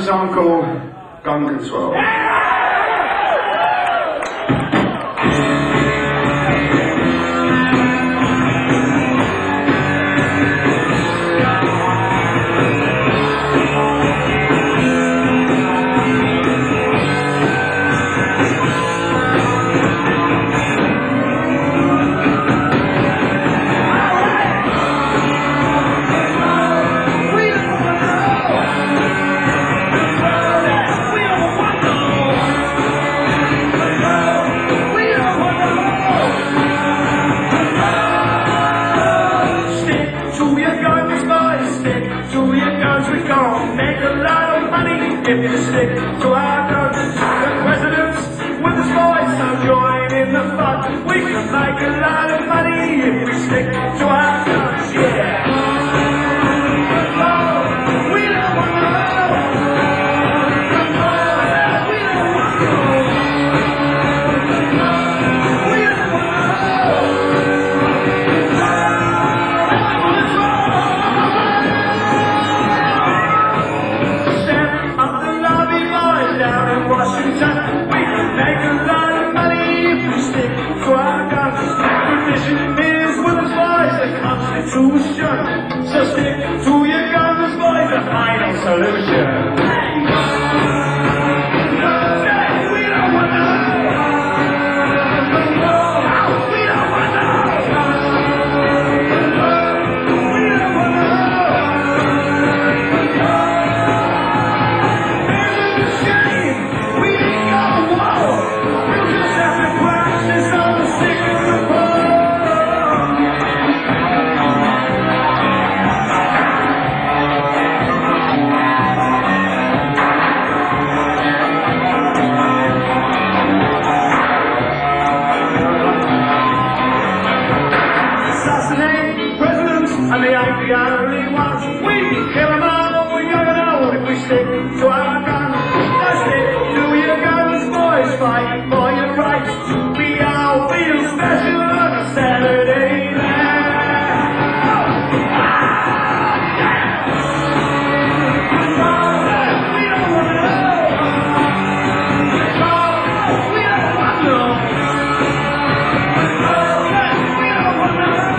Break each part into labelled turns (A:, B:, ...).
A: a song called Gun Control. If you stick to our guns, the presidents with his voice, I'll join in the fun. We can make a lot of money if we stick to our guns, yeah. Oh, we don't want to know. We don't want to know. We don't want Washington, we can make a lot of money if we stick to our guns. Tradition is with us, boys, the Constitution. So stick to your guns, boys, the final solution. We don't want to and they ain't the only ones. We can kill them all, young and old, if we stick to our guns. Just stick to your guns, boys, fight for your rights. We all feel special on a Saturday night. We don't want to know. We don't want to know. We don't want to know.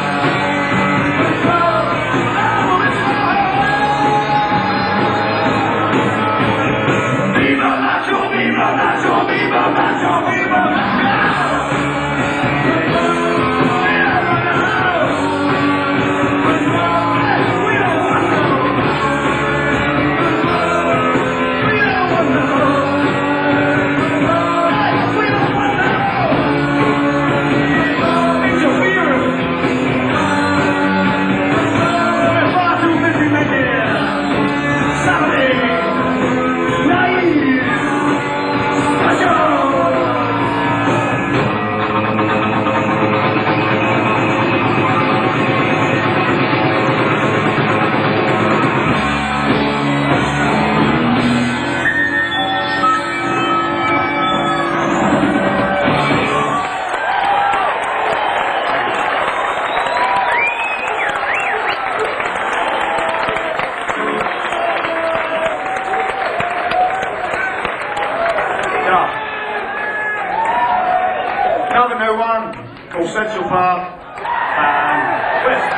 A: Another new one called Central Park and West.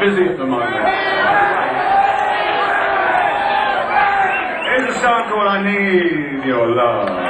A: busy at the moment. Here's a song called I Need Your Love.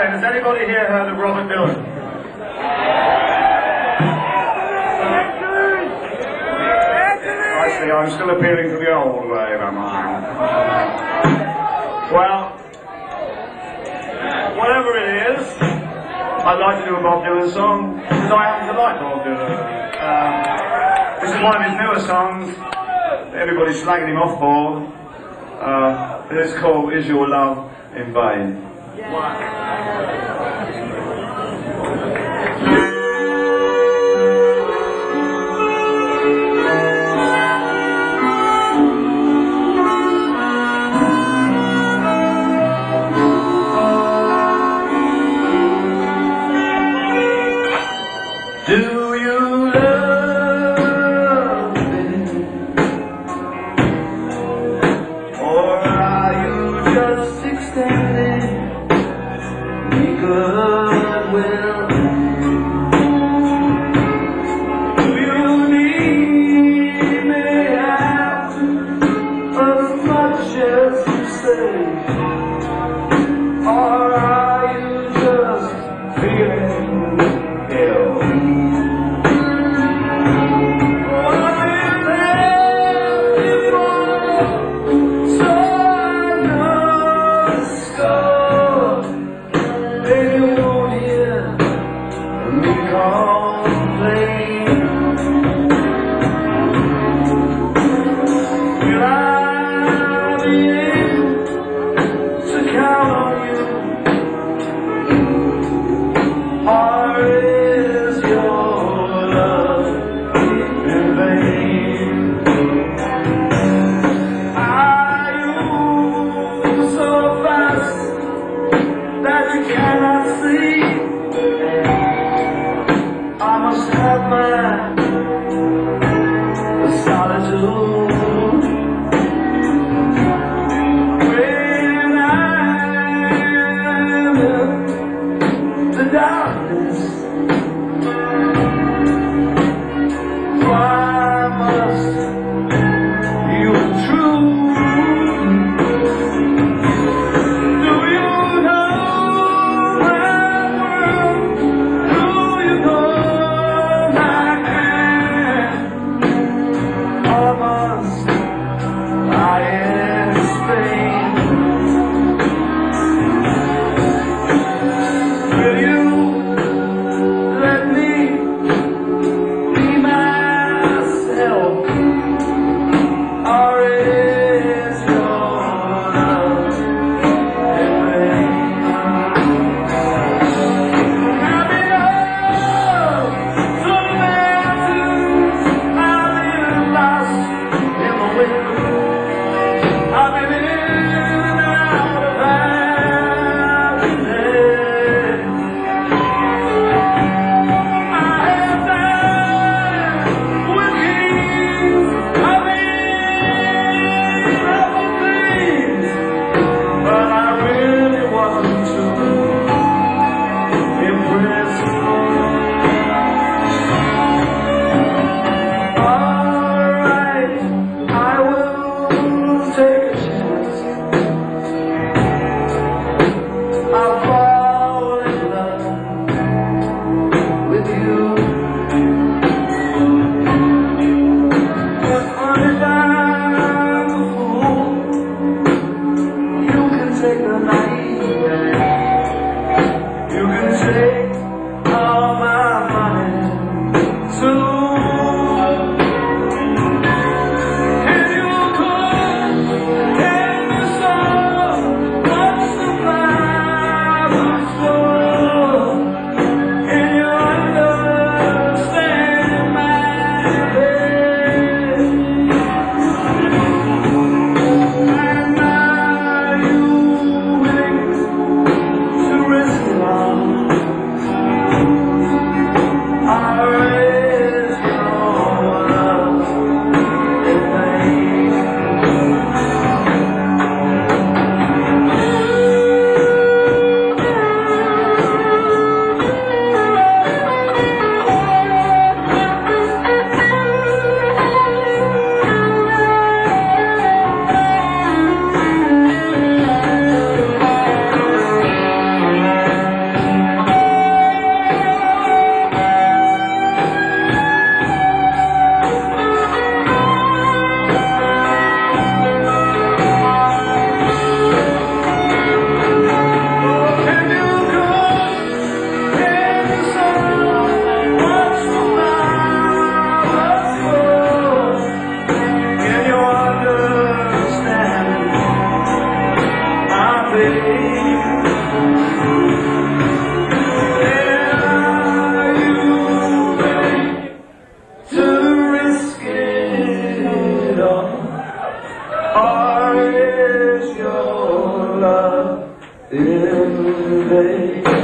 A: way, has anybody here heard of Robert Dylan? I see, I'm still appealing to the old wave, am I? Well, whatever it is, I'd like to do a Bob Dylan song, because I happen to like Bob Dylan. This is one of his newer songs that everybody's slagging him off for. It's called Is Your Love in Vain? Do you love me? Or are you just extending me goodwill? Do you need me half as much as you say? Or are you just feeling ill? Are you ready to risk it all? Or is your love in vain?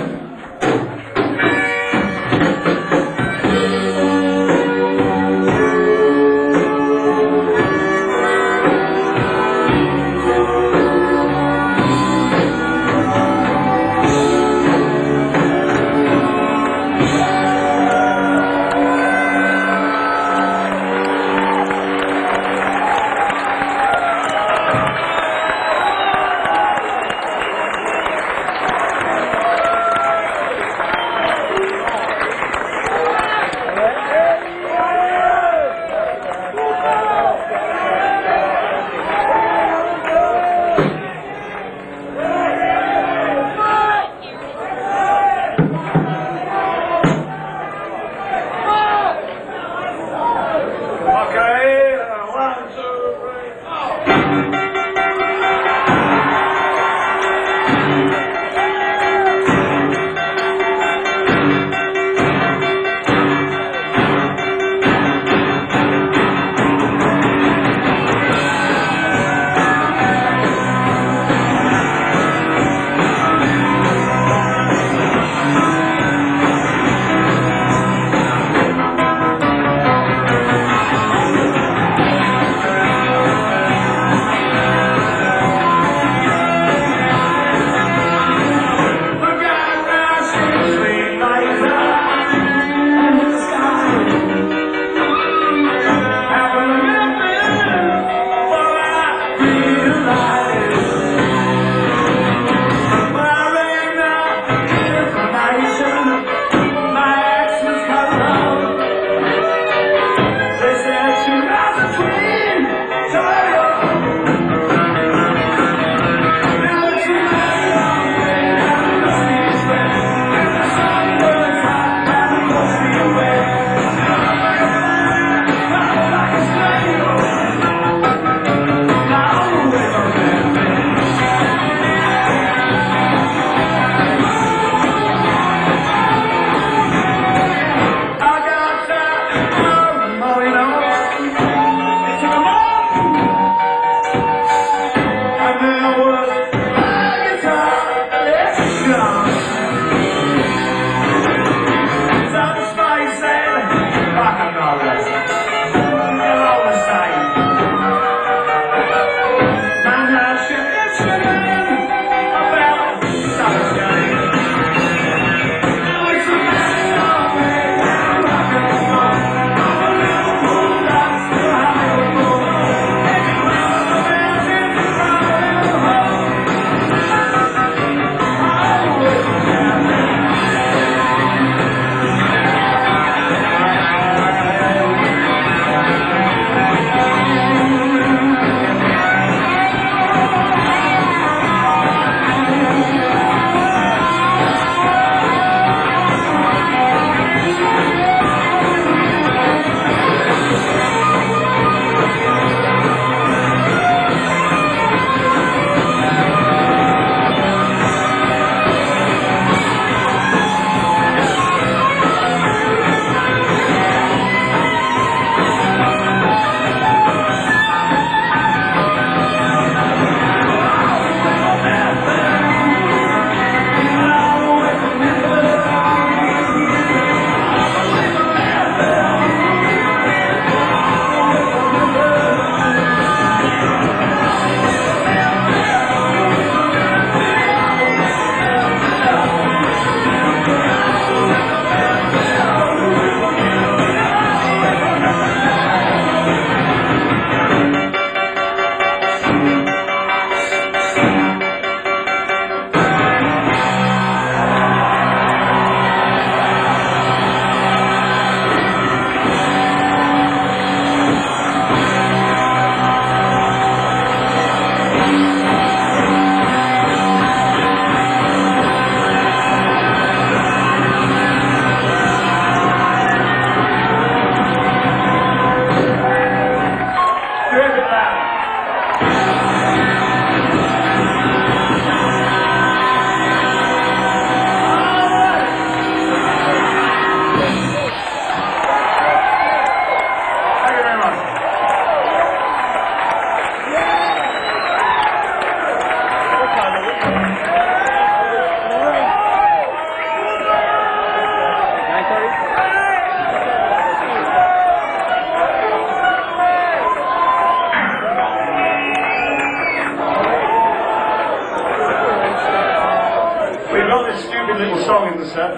A: got this stupid little song in the set.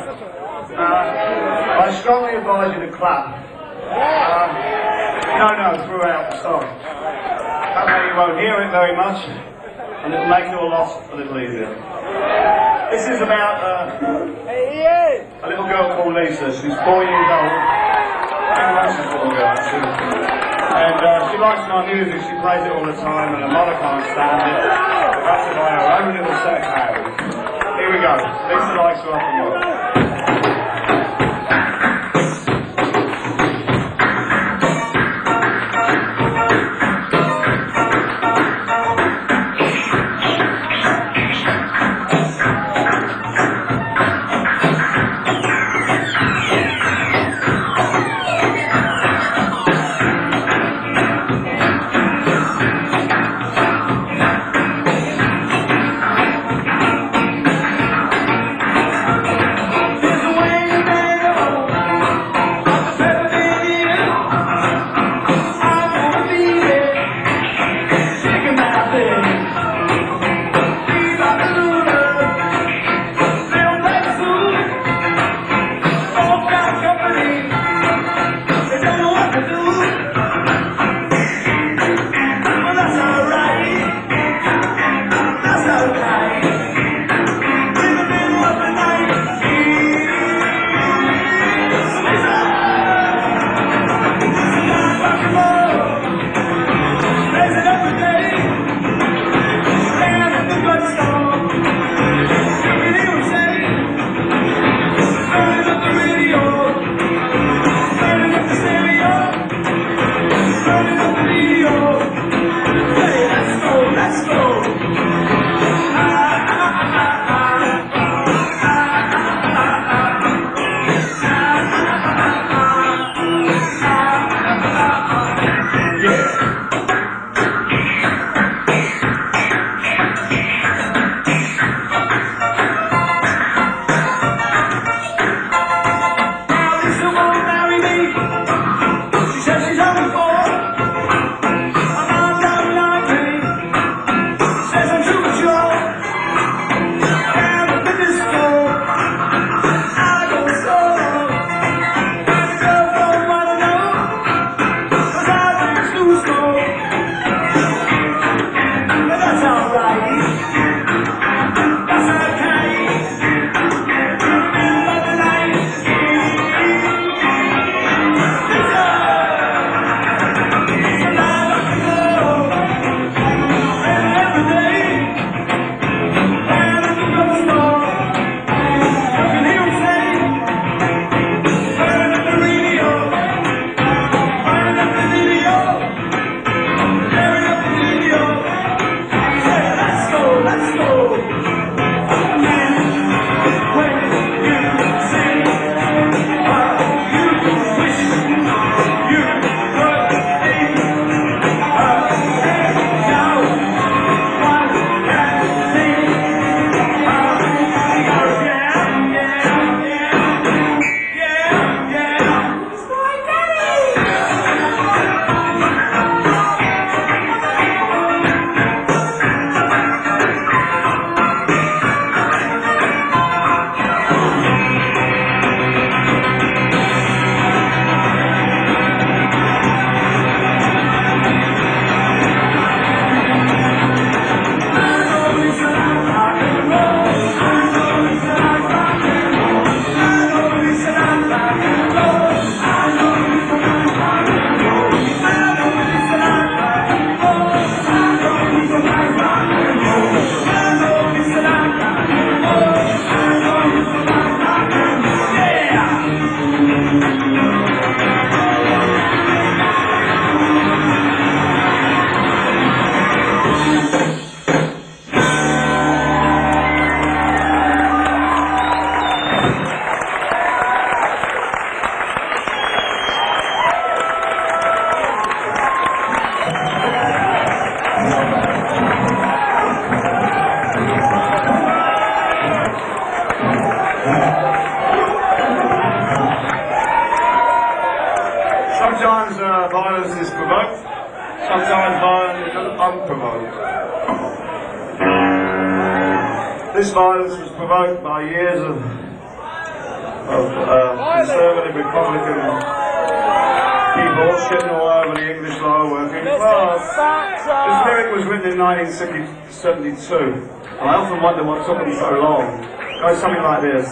A: I strongly advise you to clap. No, throughout the song. That way you won't hear it very much, and it'll make your loss a little easier. This is about a little girl called Lisa. She's 4 years old. I think that's a little girl, actually. And she likes my music. She plays it all the time, and her mother can't stand it. That's to buy her own little set of cows. Here we go. Lisa likes rock and roll. Sometimes violence is provoked, sometimes violence is unprovoked. This violence was provoked by years of conservative Republican people shitting all over the English lower working class. This lyric was written in 1972, and I often wonder what took them so long. It goes something like this.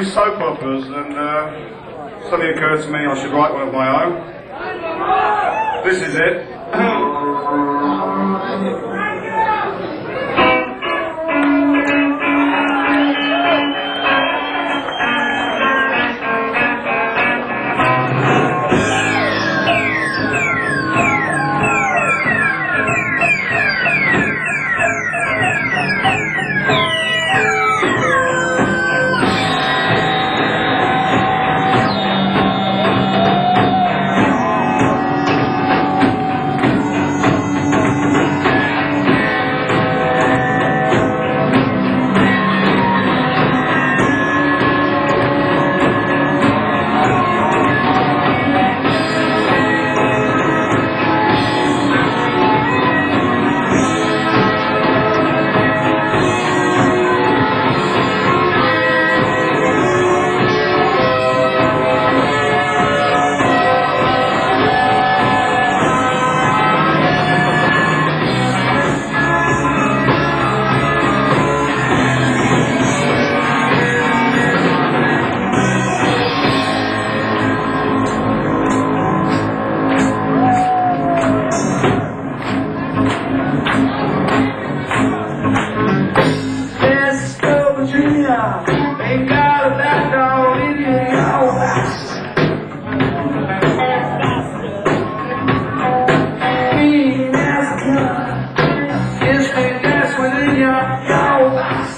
A: do soap operas, and suddenly occurred to me I should write one of my own. This is it. Ain't got a back down in your house. Mean as a gun, instant gas within your house.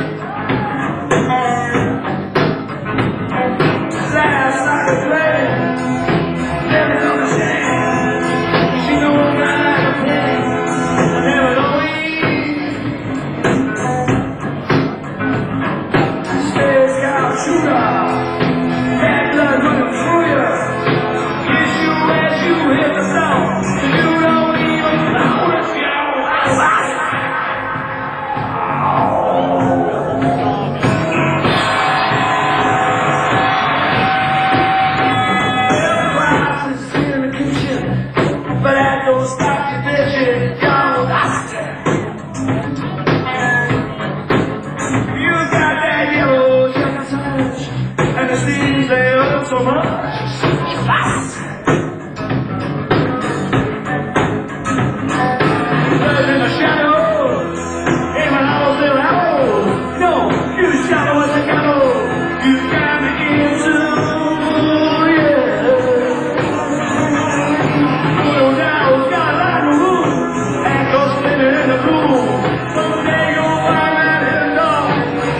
A: Sass like a flame, never understand. She knows like a plane, never know it. Shooter, bad blood running through you. Kiss you as you hit the song. You don't even know it's Everybody's in the kitchen, but that don't stop you bitching. Y'all lost it. You got that yellow and the things they hurt so much. Birds in the shadows, aim an owl little arrow. No, you shallow as a cattle. You got me into, yeah. Little dow's got like a room, and go spinning in the room. Someday you'll find that hidden dog.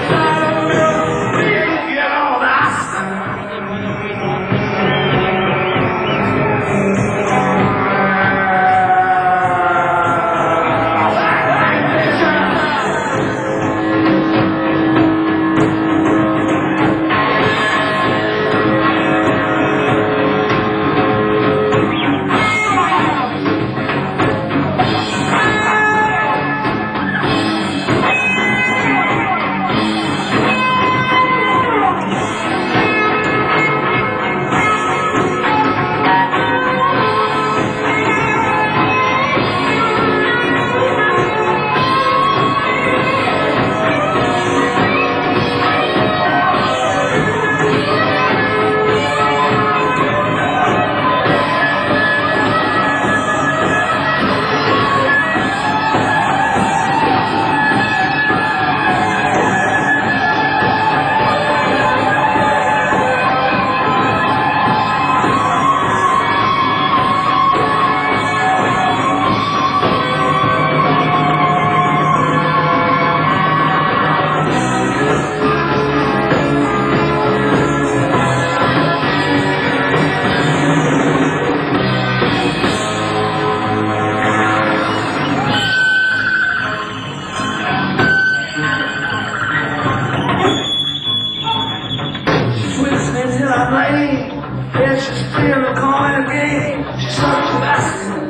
A: Yeah, she's playing the coin game. She's such a bastard.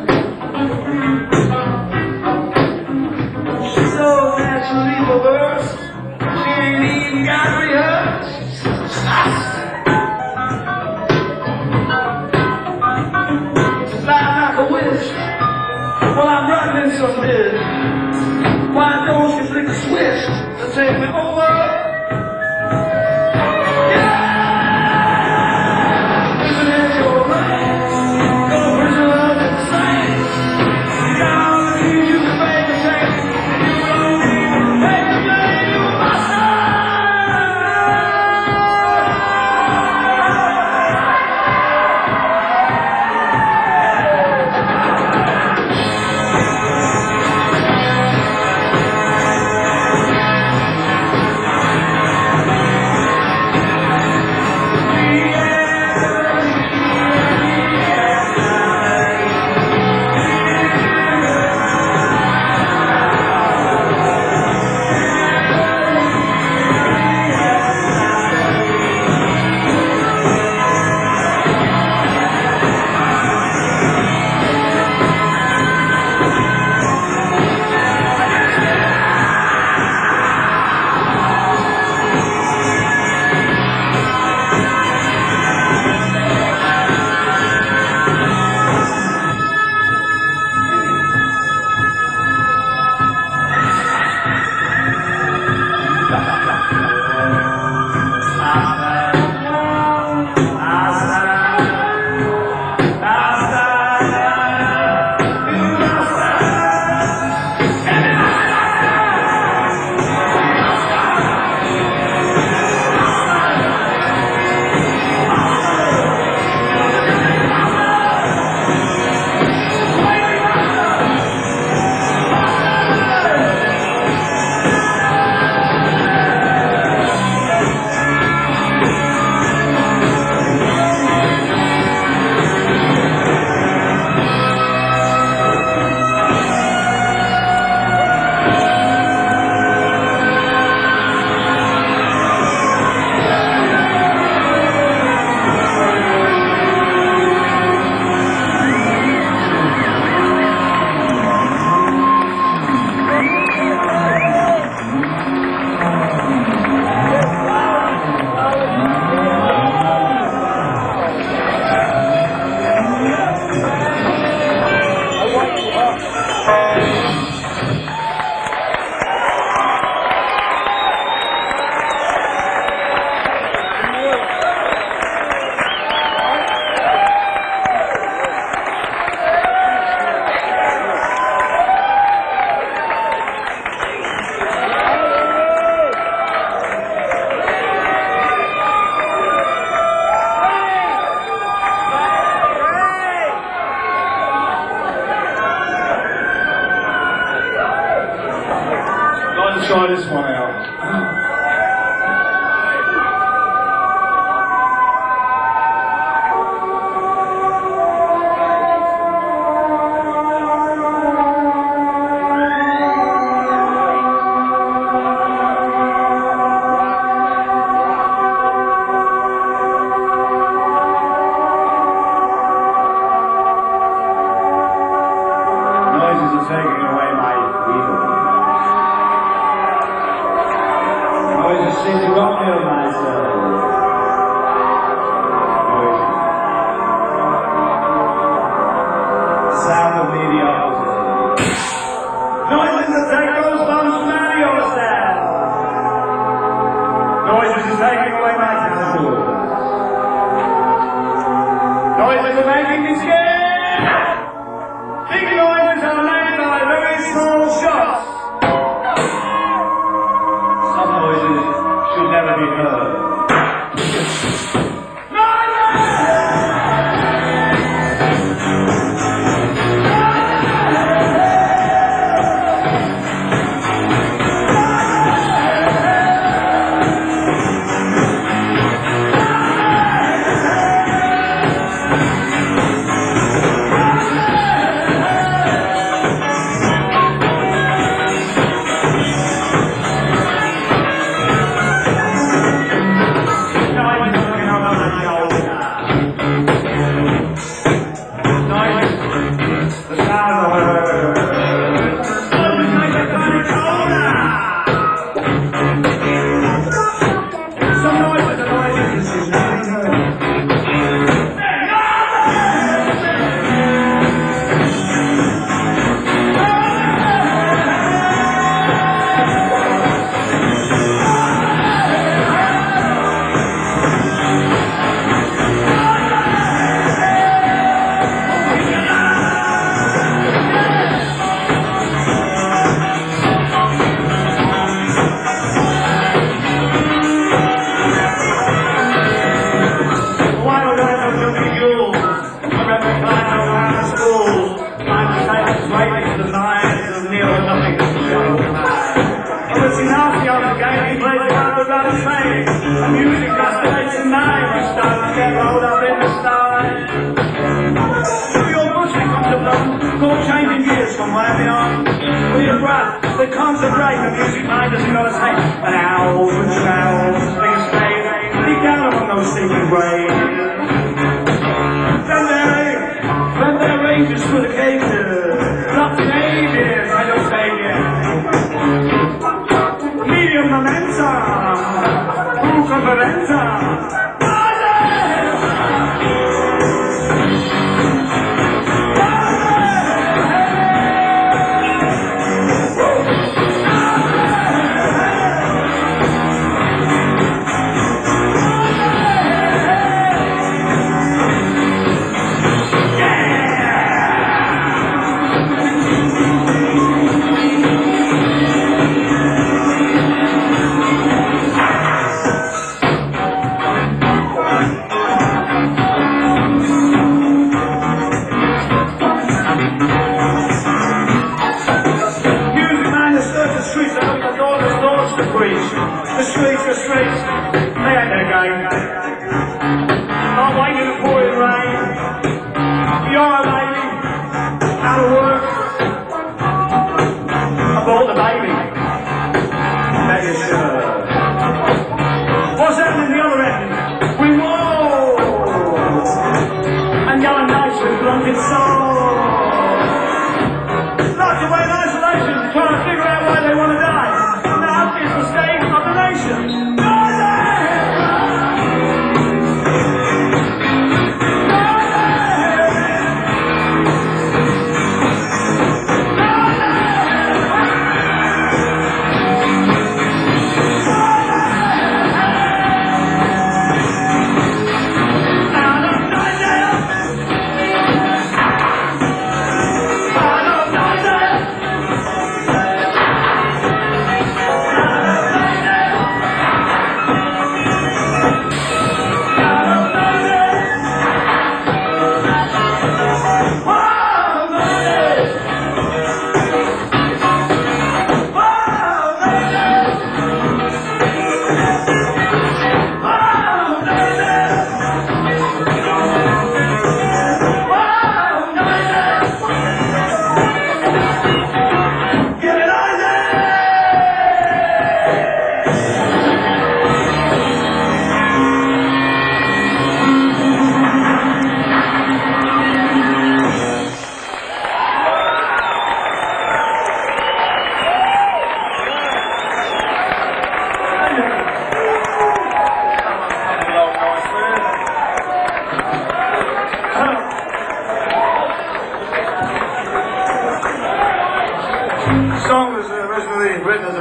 A: She's so naturally perverse. She ain't even got rehearsed. She's like a wish. Well, I'm running some bit. Why don't you flick a switch and take me over? try this one out. Taking away my freedom. Noises seem to rob me of myself. Noises. The sound of mediocrity. Noises that take those bums from out of your stand. Noises are taking away my casual. Noises are making me scared. Big noises are made by very small shots. Some noises should never be heard. Music destination 9, you start to get rolled up in the stars. Through your bush becomes a blow, called changing gears from where they are. With your breath, they concentrate, the music mind doesn't got to say. And owls and shells, things stay, deep down among those sleeping graves. Then there ranges through the cages, lots of ages, I don't say yet. Medium momentum. Conferenza! The streets, they ain't their game. I'm waiting in the pouring rain. You're a lady, out of work. I bought the baby. That is what's happening the other end? We whoa! And young nights with blunted soul. Locked away in isolation, trying to figure out why they want to die. Now it's the state of the nation.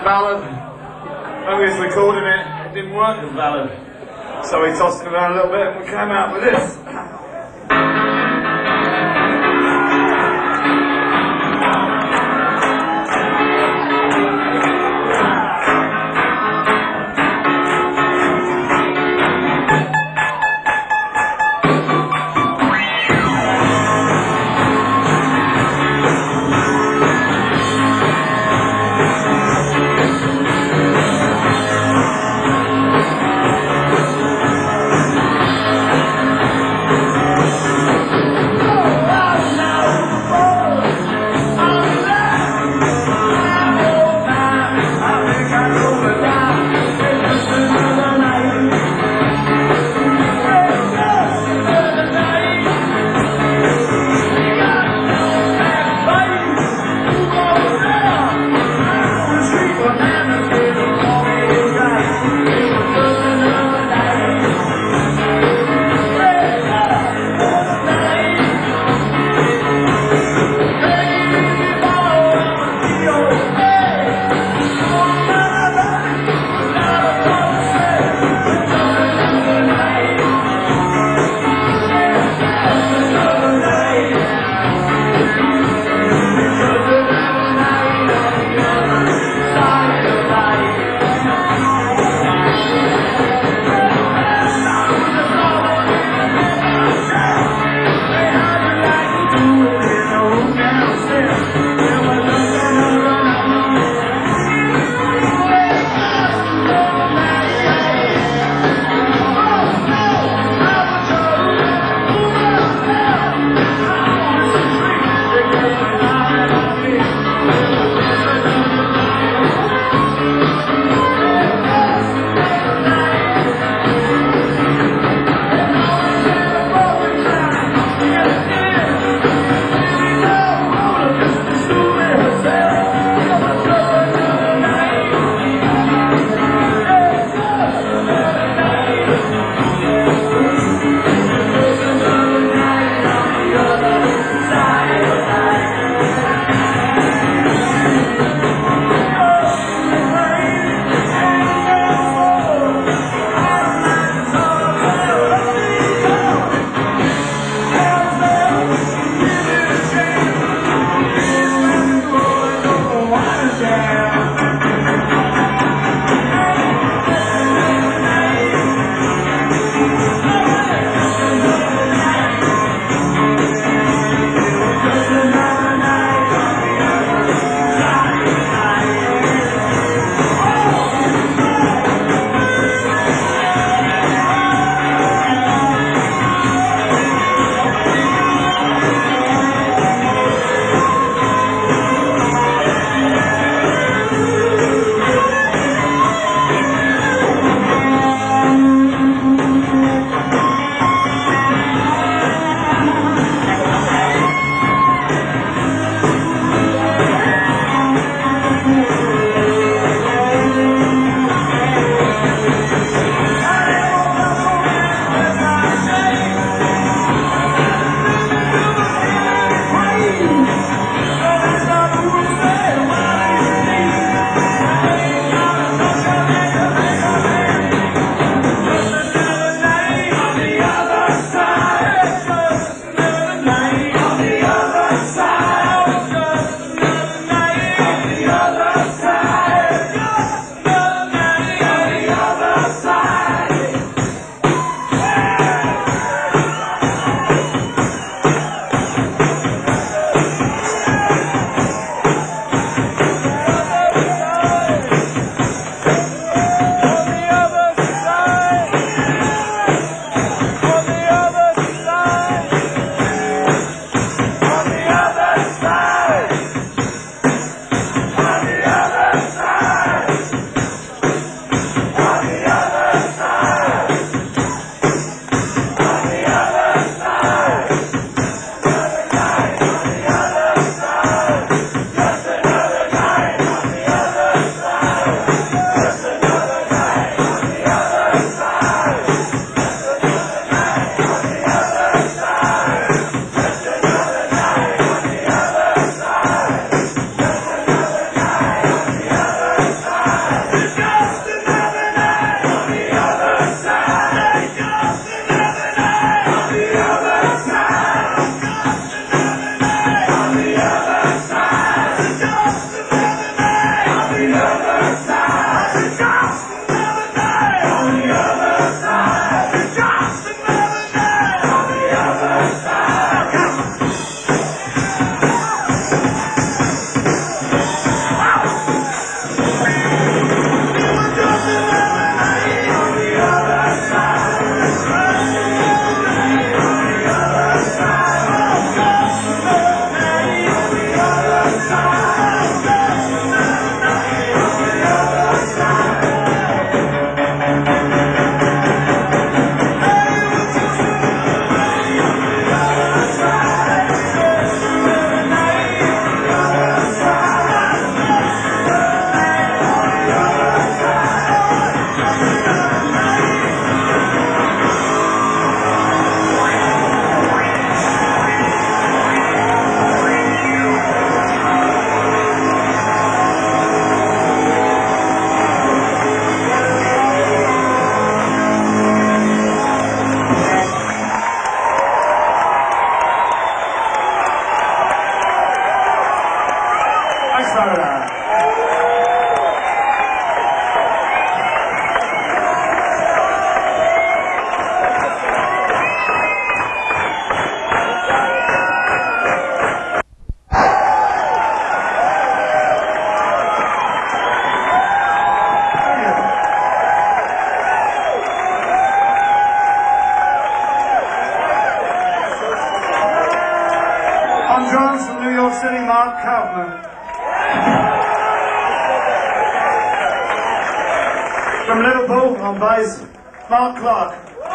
A: ballad. When we was recording it, it didn't work as ballad. So we tossed it around a little bit and we came out with this. Sorry about that. I'm drums from New York City, Mark Kaufman. From Liverpool, on bass, Mark Clark.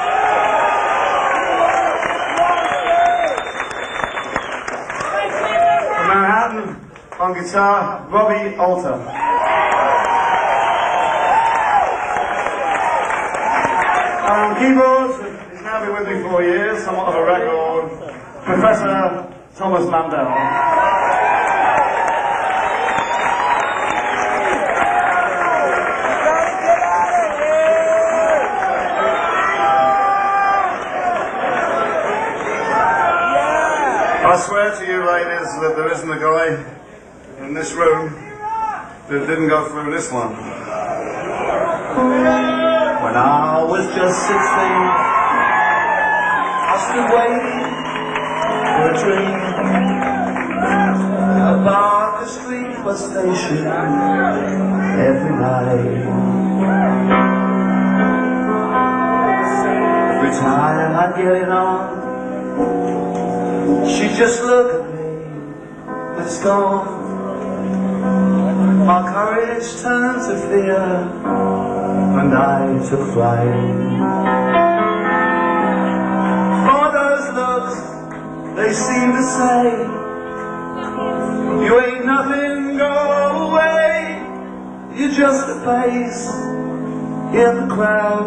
A: From Manhattan, on guitar, Robbie Alter. And on keyboards, he's now been with me 4 years, somewhat of a record, Professor Thomas Mandel. I swear to you, ladies, that there isn't a guy in this room that didn't go through this one. When I was just 16, I stood waiting for a dream. About the street bus station every night. Every time I'd get it on, she'd just look at me with scorn. My courage turned to fear, and I took flight. For those looks, they seem to say, you ain't nothing, go away. You're just a face in the crowd.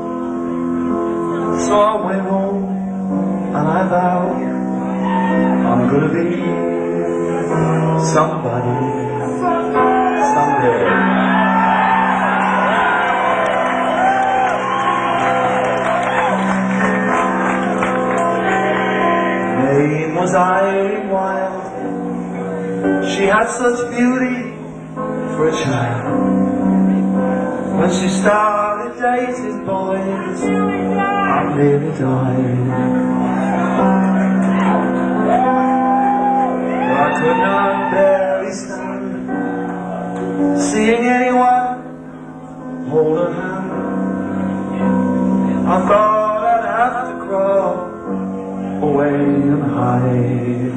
A: So I went home and I vowed I'm gonna be somebody someday. Her name was Irene Wild. She had such beauty for a child. When she started dating boys, I nearly died. I could not barely stand seeing anyone hold her hand. I thought I'd have to crawl away and hide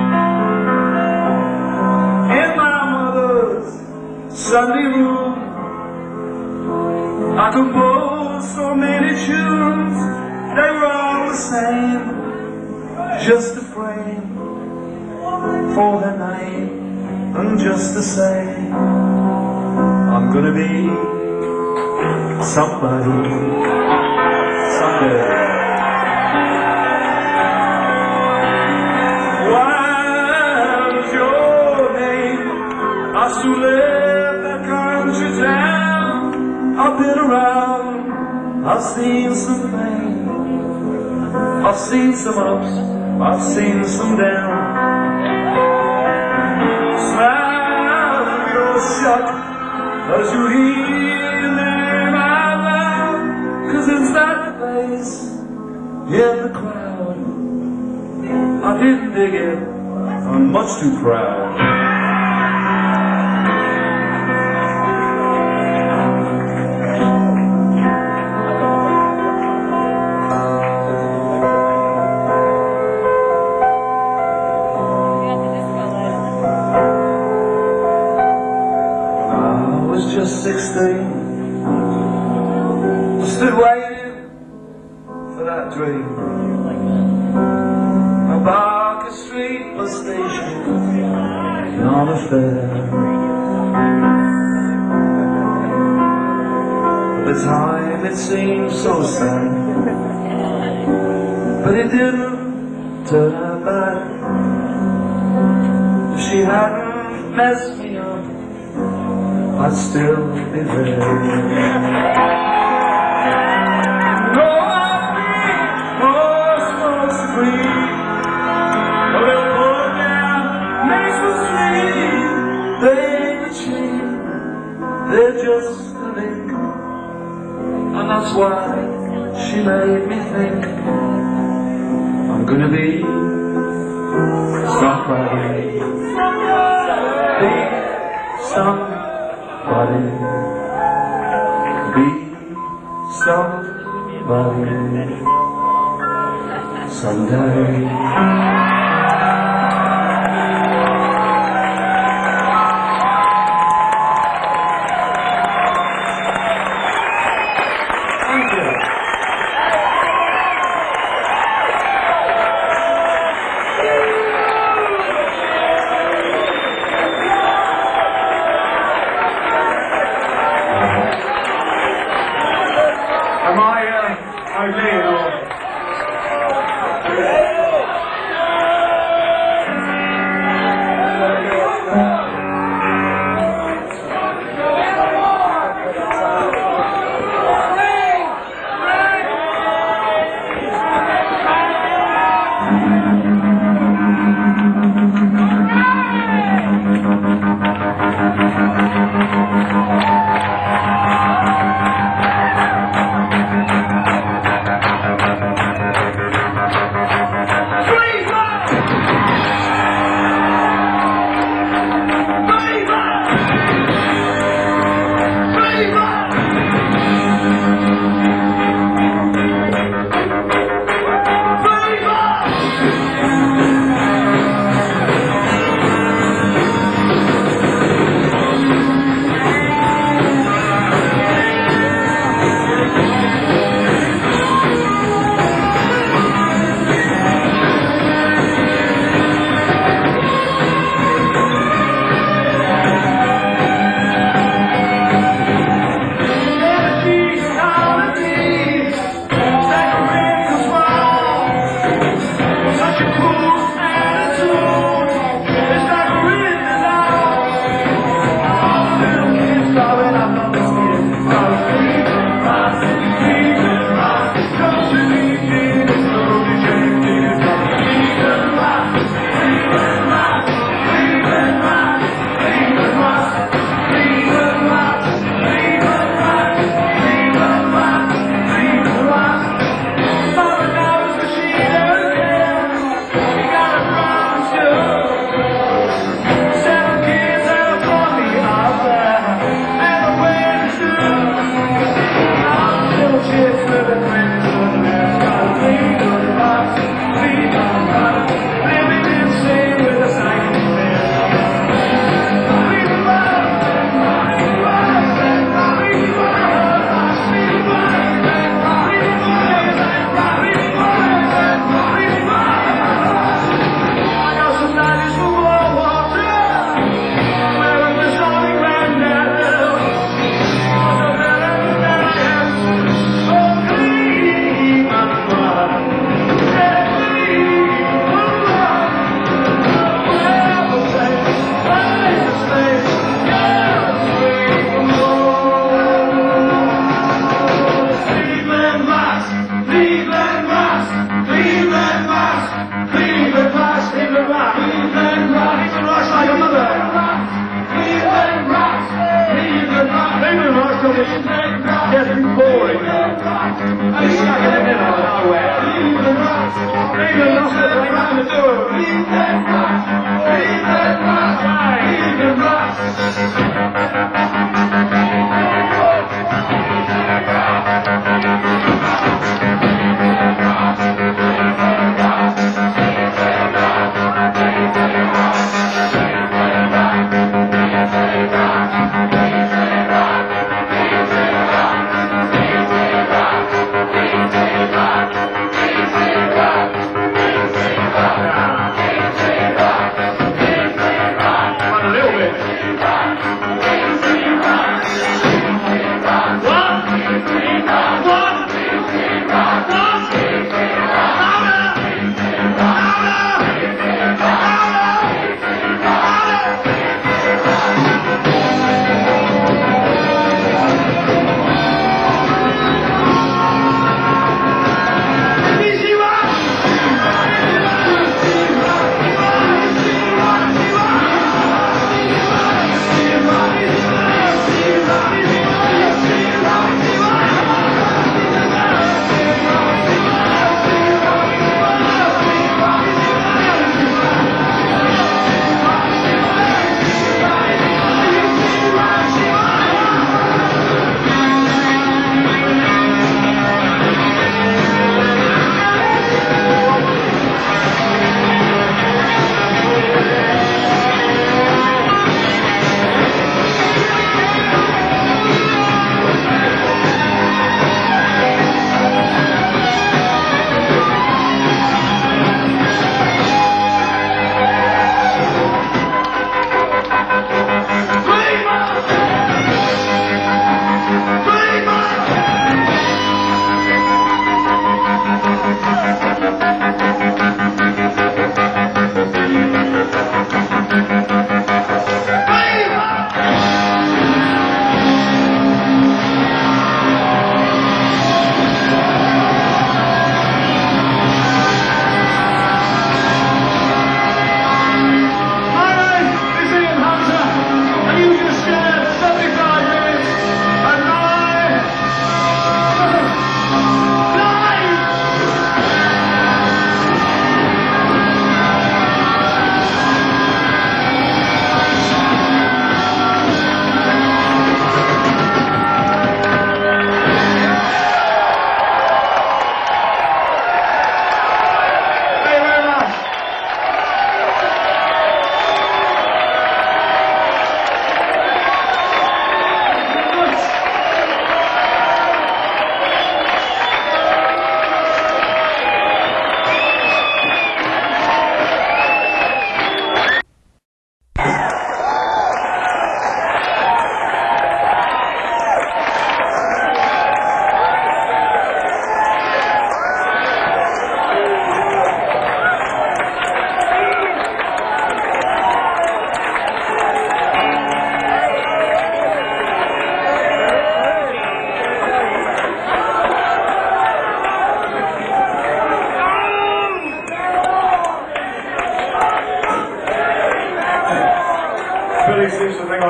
A: in my mother's Sunday room. I composed so many tunes, they were all the same, just a frame for the night, and just to say I'm gonna be somebody someday. What is your name? I still live that country town. I've been around, I've seen some pain, I've seen some ups, I've seen some downs. Shut as you hear your name out loud, 'cause it's that place in the crowd. I didn't dig it, I'm much too proud. Just 16, I stood waiting for that dream. A Barker Street bus station, not a fair. At the time it seemed so sad, but it didn't turn out bad. If she hadn't messed me up, I'd still be there. No, I'd be more supposed to breathe. A little boy down Mason Street, They've achieved, they're just a link, and that's why she made me think I'm gonna be somebody, be somebody, be somebody someday.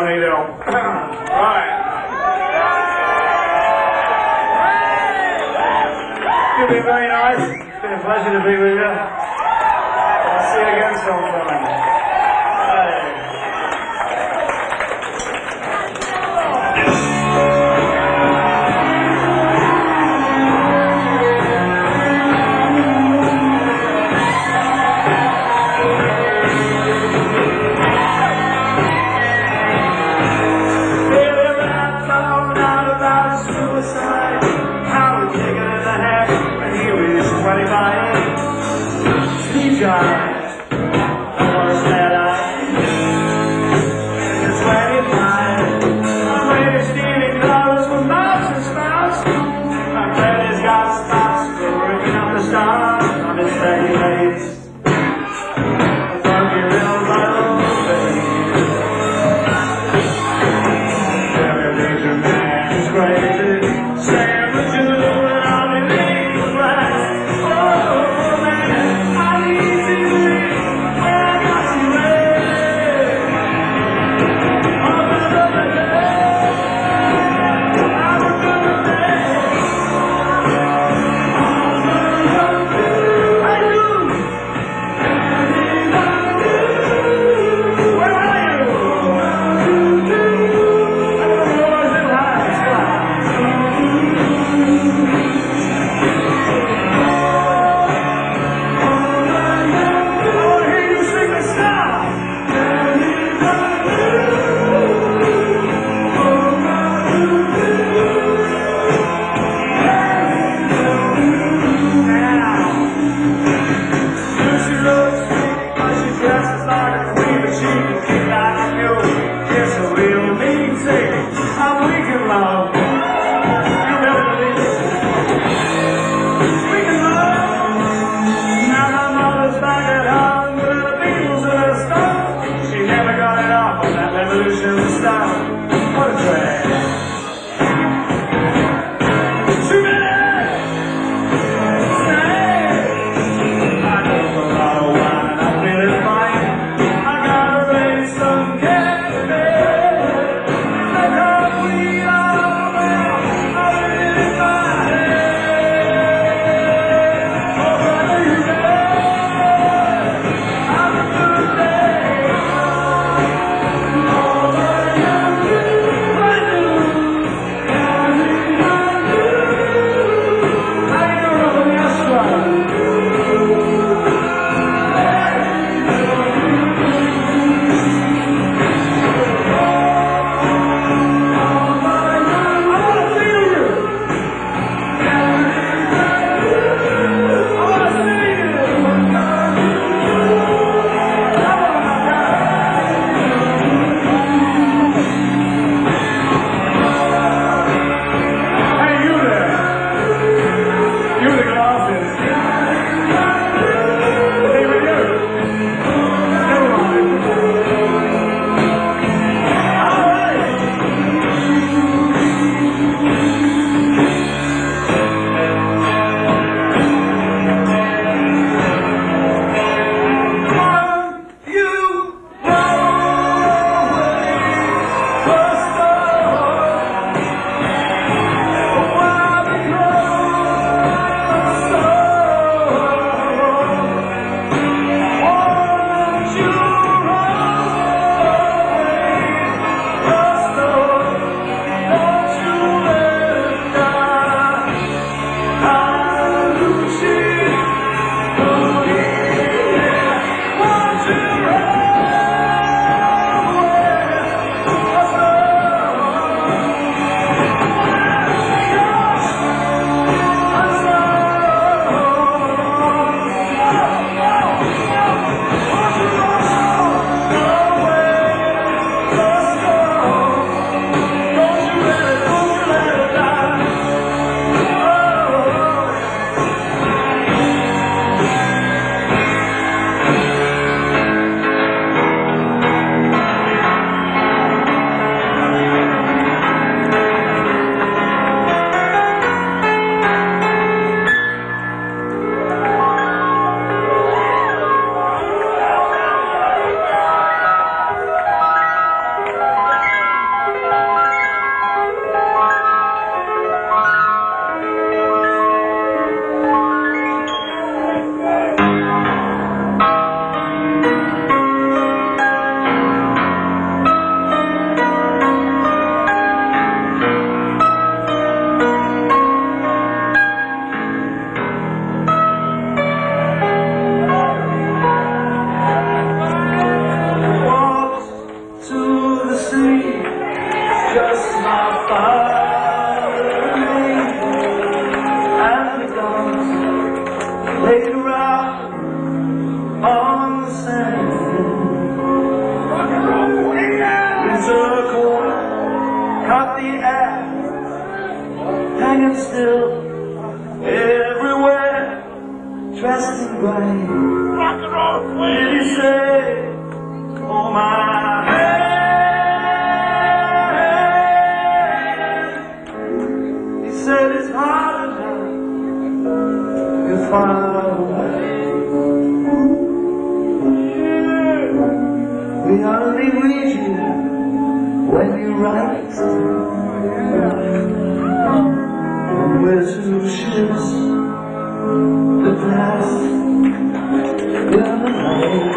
A: need help. Right. You've been very nice. It's been a pleasure to be with you. I'll see you again sometime. Steve Jobs. when you write. And we're two ships that pass in the night.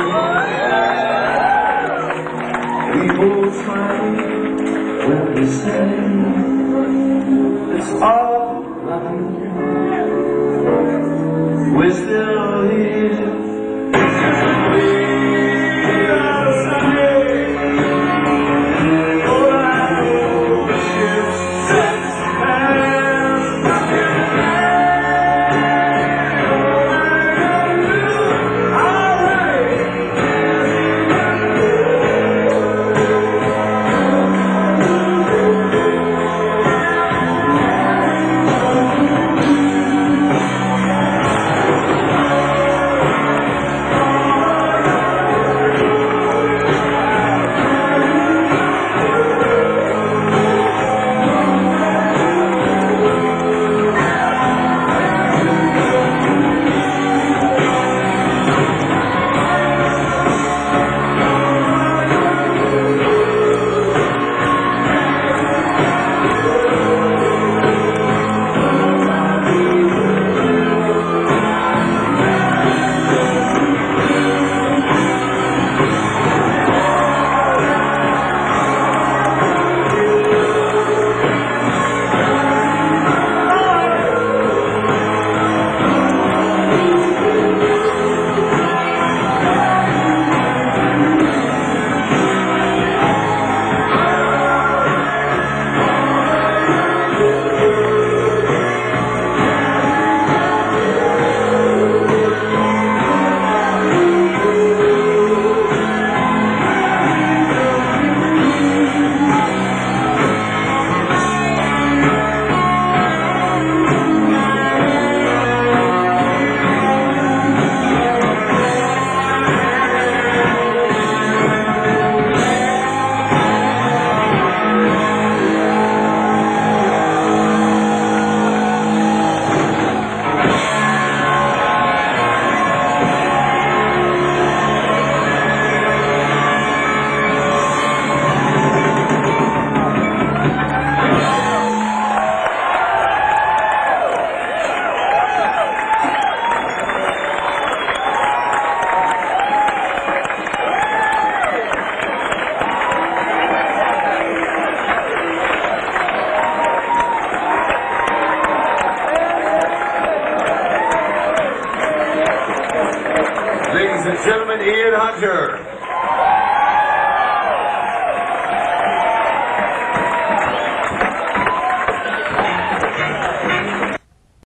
A: We both fight when we say it's all right.